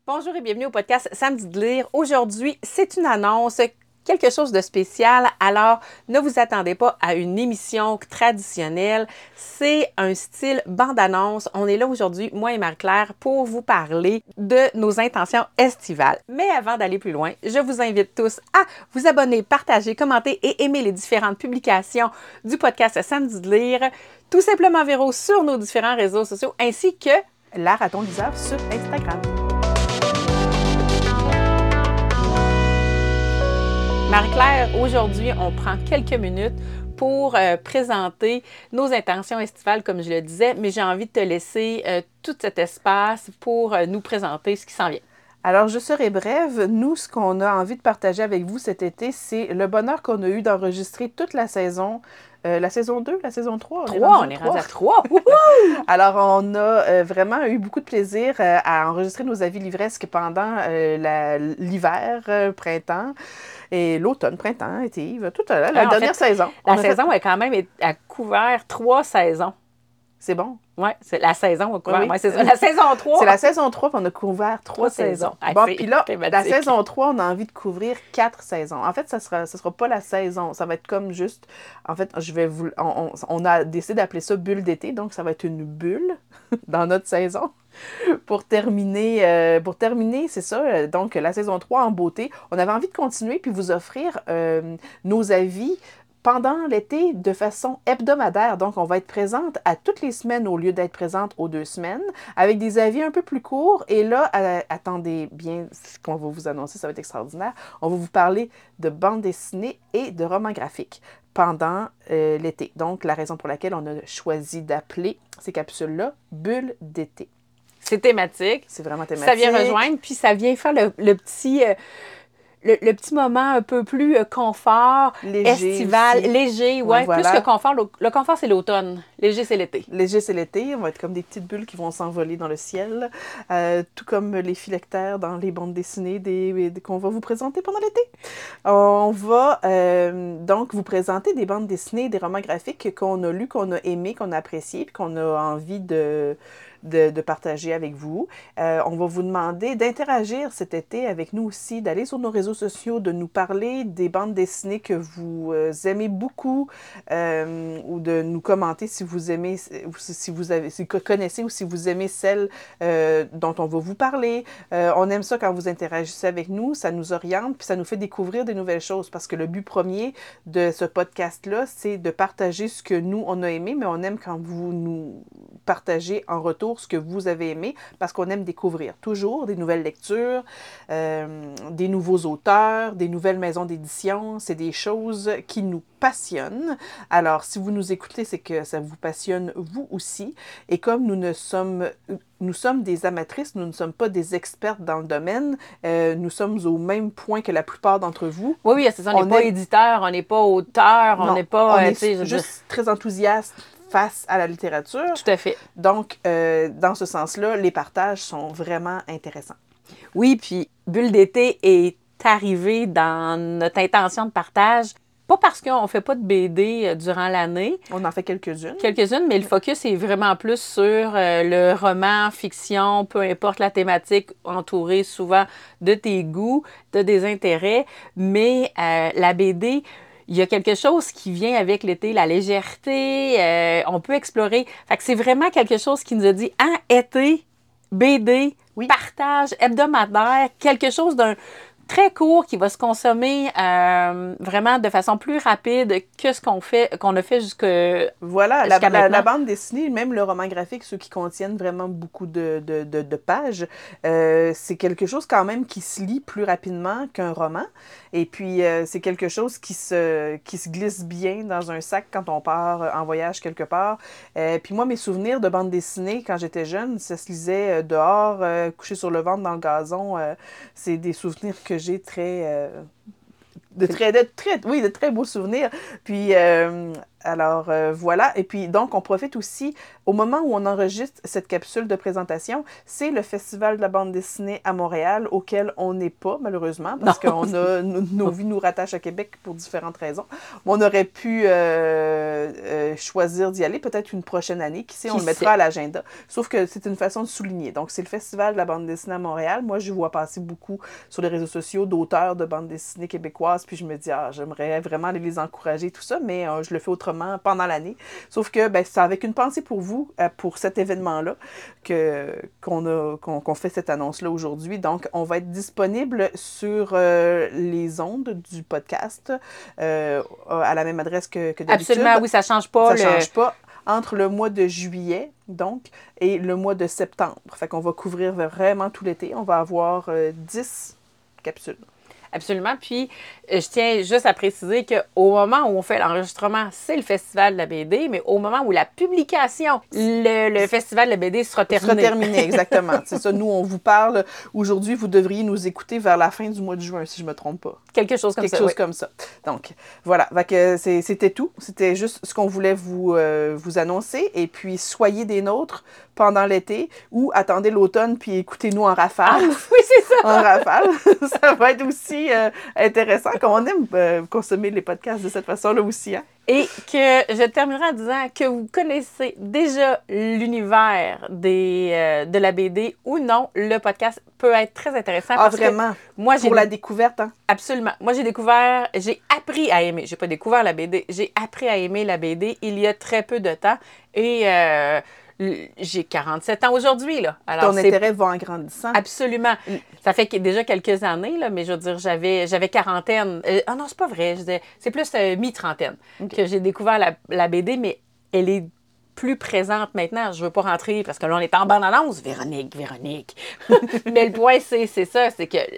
Bonjour et bienvenue au podcast Samedi de lire. Aujourd'hui, c'est une annonce, quelque chose de spécial. Alors, ne vous attendez pas à une émission traditionnelle. C'est un style bande-annonce. On est là aujourd'hui, moi et Marie-Claire, pour vous parler de nos intentions estivales. Mais avant d'aller plus loin, je vous invite tous à vous abonner, partager, commenter et aimer les différentes publications du podcast Samedi de lire. Tout simplement Véro sur nos différents réseaux sociaux, ainsi que la Raton Liseur sur Instagram. Marie-Claire, aujourd'hui, on prend quelques minutes pour présenter nos intentions estivales, comme je le disais, mais j'ai envie de te laisser tout cet espace pour nous présenter ce qui s'en vient. Alors, je serai brève. Nous, ce qu'on a envie de partager avec vous cet été, c'est le bonheur qu'on a eu d'enregistrer toute la saison 2, la saison 3? On est rendu à 3! Alors, on a vraiment eu beaucoup de plaisir à enregistrer nos avis livresques pendant l'hiver, printemps, et l'automne, printemps, été, toute la dernière saison. La saison est quand même a couvert 3 saisons. C'est bon. Oui, c'est la saison a couvert. Oui. Ouais, c'est ça, la saison 3. C'est la saison 3, puis on a couvert 3 saisons. Bon, puis là, la saison 3, on a envie de couvrir 4 saisons. En fait, ça sera pas la saison. Ça va être comme juste... En fait, on a décidé d'appeler ça bulle d'été, donc ça va être une bulle dans notre saison. Pour terminer, c'est ça, donc la saison 3 en beauté. On avait envie de continuer puis vous offrir nos avis pendant l'été de façon hebdomadaire. Donc, on va être présente à toutes les semaines au lieu d'être présente aux 2 semaines, avec des avis un peu plus courts. Et là, attendez bien ce qu'on va vous annoncer, ça va être extraordinaire. On va vous parler de bande dessinée et de romans graphiques pendant l'été. Donc, la raison pour laquelle on a choisi d'appeler ces capsules-là « Bulle d'été ». C'est thématique. C'est vraiment thématique. Ça vient rejoindre, puis ça vient faire le petit... Le petit moment un peu plus confort, léger estival, aussi. Léger, ouais, voilà. Plus que confort. Le confort, c'est l'automne. Léger, c'est l'été. Léger, c'est l'été. On va être comme des petites bulles qui vont s'envoler dans le ciel, tout comme les phylactères dans les bandes dessinées qu'on va vous présenter pendant l'été. On va donc vous présenter des bandes dessinées, des romans graphiques qu'on a lus, qu'on a aimés, qu'on a appréciés, puis qu'on a envie de partager avec vous. On va vous demander d'interagir cet été avec nous aussi, d'aller sur nos réseaux sociaux, de nous parler des bandes dessinées que vous aimez beaucoup ou de nous commenter si vous aimez, si vous connaissez ou si vous aimez celles dont on va vous parler. On aime ça quand vous interagissez avec nous, ça nous oriente puis ça nous fait découvrir des nouvelles choses parce que le but premier de ce podcast-là, c'est de partager ce que nous, on a aimé, mais on aime quand vous nous partagez en retour ce que vous avez aimé, parce qu'on aime découvrir toujours des nouvelles lectures, des nouveaux auteurs, des nouvelles maisons d'édition. C'est des choses qui nous passionnent. Alors, si vous nous écoutez, c'est que ça vous passionne vous aussi. Et comme nous sommes des amatrices, nous ne sommes pas des expertes dans le domaine, nous sommes au même point que la plupart d'entre vous. Oui, c'est ça, on n'est pas éditeur, on n'est pas auteur, on n'est pas... On est juste très enthousiaste face à la littérature. Tout à fait. Donc, dans ce sens-là, les partages sont vraiment intéressants. Oui, puis Bulle d'été est arrivée dans notre intention de partage, pas parce qu'on ne fait pas de BD durant l'année. On en fait quelques-unes. Mais le focus est vraiment plus sur le roman, fiction, peu importe la thématique, entourée souvent de tes goûts, de des intérêts. Mais la BD... Il y a quelque chose qui vient avec l'été, la légèreté, on peut explorer. Fait que c'est vraiment quelque chose qui nous a dit, été, BD, partage, hebdomadaire, quelque chose d'un très court qui va se consommer vraiment de façon plus rapide que ce qu'on a fait jusqu'à la bande dessinée, même le roman graphique, ceux qui contiennent vraiment beaucoup de pages, c'est quelque chose quand même qui se lit plus rapidement qu'un roman. Et puis, c'est quelque chose qui se glisse bien dans un sac quand on part en voyage quelque part. Puis moi, mes souvenirs de bande dessinée, quand j'étais jeune, ça se lisait dehors, couché sur le ventre dans le gazon. C'est des souvenirs que j'ai de très beaux souvenirs. Puis, Alors, voilà. Et puis, donc, on profite aussi, au moment où on enregistre cette capsule de présentation, c'est le Festival de la bande dessinée à Montréal, auquel on n'est pas, malheureusement, parce que nos vies nous rattachent à Québec pour différentes raisons. On aurait pu choisir d'y aller peut-être une prochaine année. Qui sait, on le mettra à l'agenda. Sauf que c'est une façon de souligner. Donc, c'est le Festival de la bande dessinée à Montréal. Moi, je vois passer beaucoup sur les réseaux sociaux d'auteurs de bande dessinée québécoises, puis je me dis, j'aimerais vraiment aller les encourager, tout ça, mais je le fais autrement pendant l'année. Sauf que c'est avec une pensée pour vous, pour cet événement-là, qu'on fait cette annonce-là aujourd'hui. Donc, on va être disponible sur les ondes du podcast à la même adresse que d'habitude. Absolument, oui, ça ne change pas. Ça ne change pas. Entre le mois de juillet, donc, et le mois de septembre. Fait qu'on va couvrir vraiment tout l'été. On va avoir 10 capsules. Absolument. Puis, je tiens juste à préciser qu'au moment où on fait l'enregistrement, c'est le Festival de la BD, mais au moment où la publication, le Festival de la BD sera terminé. Sera terminé, exactement. C'est ça, nous, on vous parle. Aujourd'hui, vous devriez nous écouter vers la fin du mois de juin, si je ne me trompe pas. Quelque chose comme ça. Donc, voilà. C'était tout. C'était juste ce qu'on voulait vous annoncer. Et puis, soyez des nôtres pendant l'été ou attendez l'automne puis écoutez-nous en rafale. Oui, c'est ça. En rafale. Ça va être aussi intéressant. Comme on aime consommer les podcasts de cette façon-là aussi. Hein? Et que je terminerai en disant que vous connaissez déjà l'univers de la BD ou non, le podcast peut être très intéressant. Parce vraiment? Pour la découverte, hein? Absolument. Moi, j'ai appris à aimer. J'ai pas découvert la BD, j'ai appris à aimer la BD il y a très peu de temps. Et j'ai 47 ans aujourd'hui, là. Alors, ton intérêt va en grandissant. Absolument. Ça fait déjà quelques années, là, mais je veux dire, j'avais quarantaine. Non, c'est pas vrai. C'est plus mi-trentaine que j'ai découvert la BD, mais elle est plus présente maintenant. Je veux pas rentrer parce que là, on est en bande-annonce. Véronique. Mais le point, c'est ça. C'est que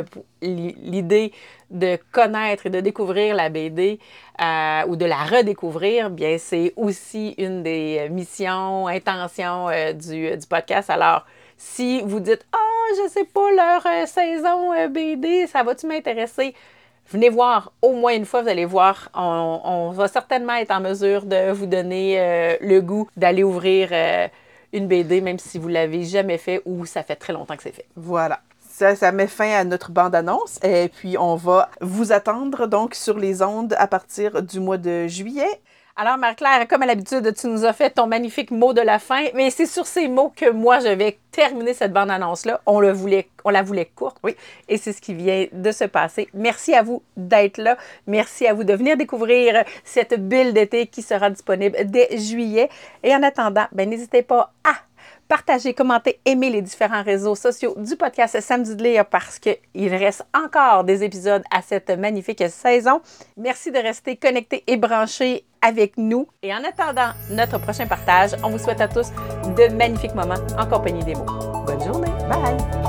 l'idée de connaître et de découvrir la BD ou de la redécouvrir, bien, c'est aussi une des missions, intentions du podcast. Alors, si vous dites « Ah, je sais pas, leur saison BD, ça va-tu m'intéresser? » Venez voir au moins une fois, vous allez voir, on va certainement être en mesure de vous donner le goût d'aller ouvrir une BD, même si vous ne l'avez jamais fait ou ça fait très longtemps que c'est fait. Voilà. Ça met fin à notre bande-annonce et puis on va vous attendre donc sur les ondes à partir du mois de juillet. Alors, Marie-Claire, comme à l'habitude, tu nous as fait ton magnifique mot de la fin, mais c'est sur ces mots que moi, je vais terminer cette bande-annonce-là. On la voulait courte, oui, et c'est ce qui vient de se passer. Merci à vous d'être là. Merci à vous de venir découvrir cette bulle d'été qui sera disponible dès juillet. Et en attendant, n'hésitez pas à partager, commenter, aimer les différents réseaux sociaux du podcast Samedi de lire parce qu'il reste encore des épisodes à cette magnifique saison. Merci de rester connectés et branchés avec nous. Et en attendant notre prochain partage, on vous souhaite à tous de magnifiques moments en compagnie des mots. Bonne journée. Bye!